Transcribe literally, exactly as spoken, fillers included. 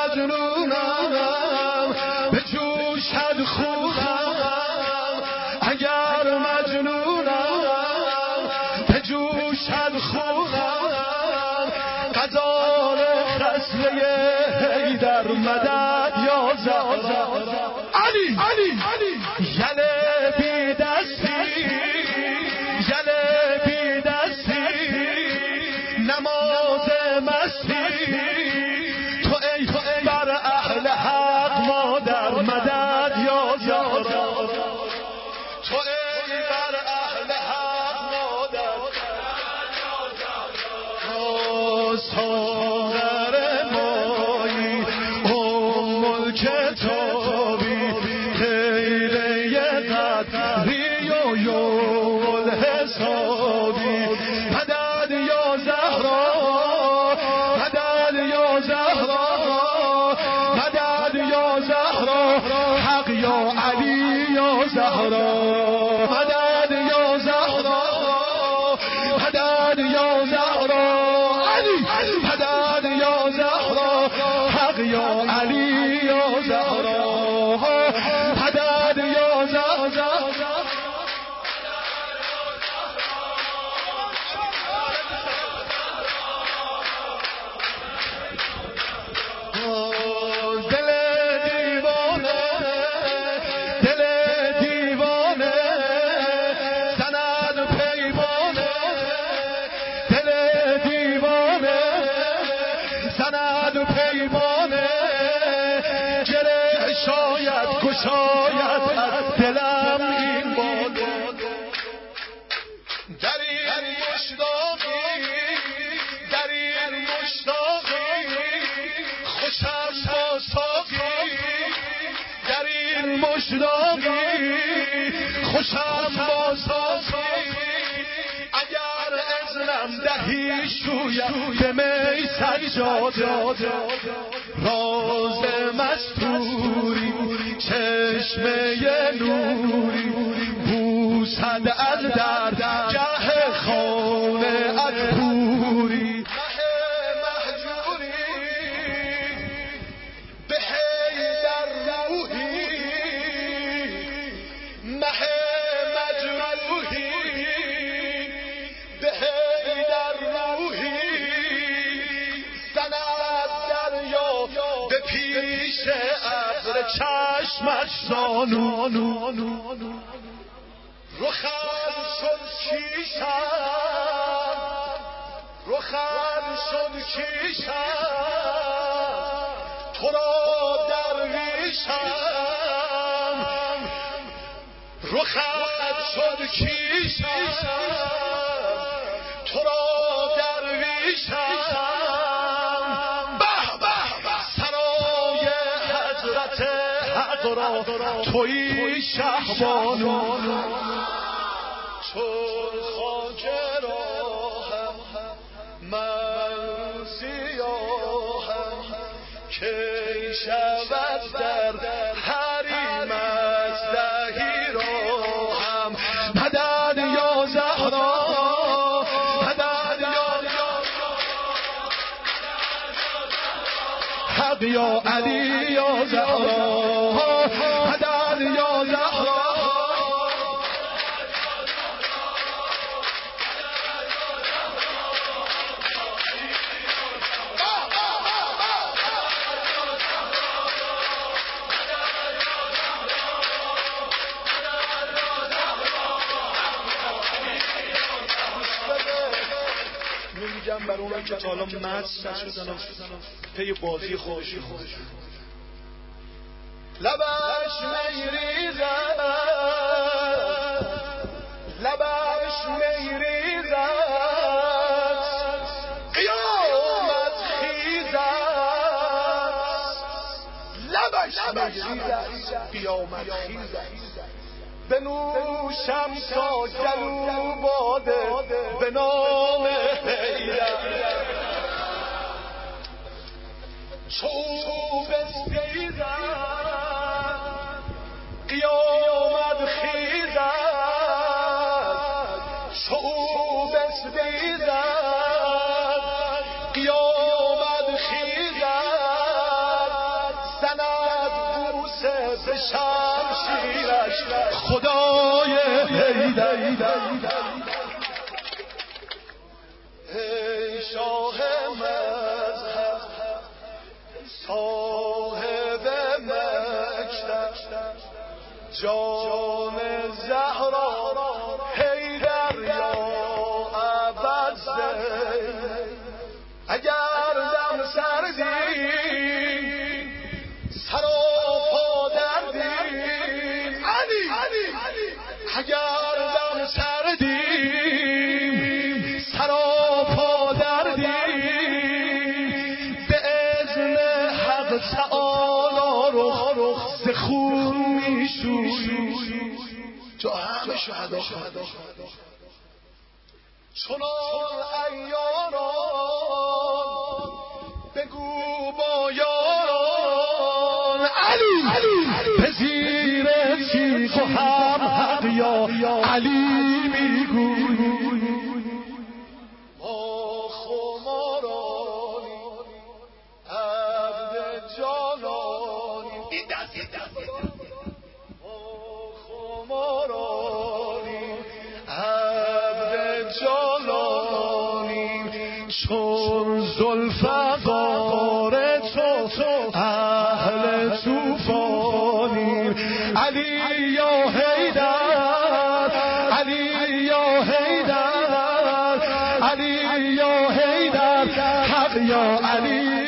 مجنونم بجوشد خونم، اگر مجنونم بجوشد خونم، غزال خسله حیدر مدد یا زهرا. علی علی یله بی دستی یله بی دستی نماز مستی، تو ای بر اهل حق مادر مدد یا زهرا. تو ای بر اهل حق مادر ساغر مایی ام الکتابی خیره قدری و یوم الحسابی، مدد یا زهرا مدد یا زهرا مدد یا زهرا، حق یا علی یا زهرا، مدد یا زهرا مدد یا زهرا، علی مدد یا زهرا، حق یا علی یا زهرا، مدد یا زهرا. دل دیوانه دل دیوانه سند پیمانه، دل دیوانه سند پیمانه، گره شاید گشاید از دلم این باده، در این مشتاقی در این مشتاقی خوشم با ساقی، در این مشتاقی خوشم با ساقی، اگر اذنم دهی شویم به می سجاده، راز مستوری چشمه نوری بوسد از در گه خانه از پوری، پیش ابر چشمش زانو، رخم شد کیشم رخم شد کیشم، تو را درویشم، رخم شد کیشم، تو را درویشم، توی شهبانو، چون خاک راهم من سیاهم، که شود در حریم از دهی راهم، مدد یا زهرا مدد یا حق یا علی یا زهرا، مدد یا زهرا. میگم بر اونم که تا حالا مست نشدن پی بازی خودشی خودشون، لبش میریزد لبش میریزد قیامت خیزد، لبش میریزد قیامت خیزد، بنوشم تا گلو باده به نام حیدر، چوب استیزد قیامت خیزد، چوب استیزد قیامت خیزد، زند بوسه به شمشیرش خدای حیدر. ای شاه مذهب صاحب مکتب جان زهرا حیدر یا ابدزین، اگر دم سردی سر و پا دردی علی، اگر دم سردی سر و پا دردی به اذن حق تعالی رخ ز خون میشویی جا همه شهدا شهدا چنان عیاران بگو با یاران علی به زیر تیغ و هم حق یا علی میگوی. ما خمارانی عبد جانانی این دست این دست ما خمارانی عبد جانانی چون ذوالفقار تو اهل توفانی علی یا حیدر، علی یا حیدر، علی یا حیدر، حق یا علی.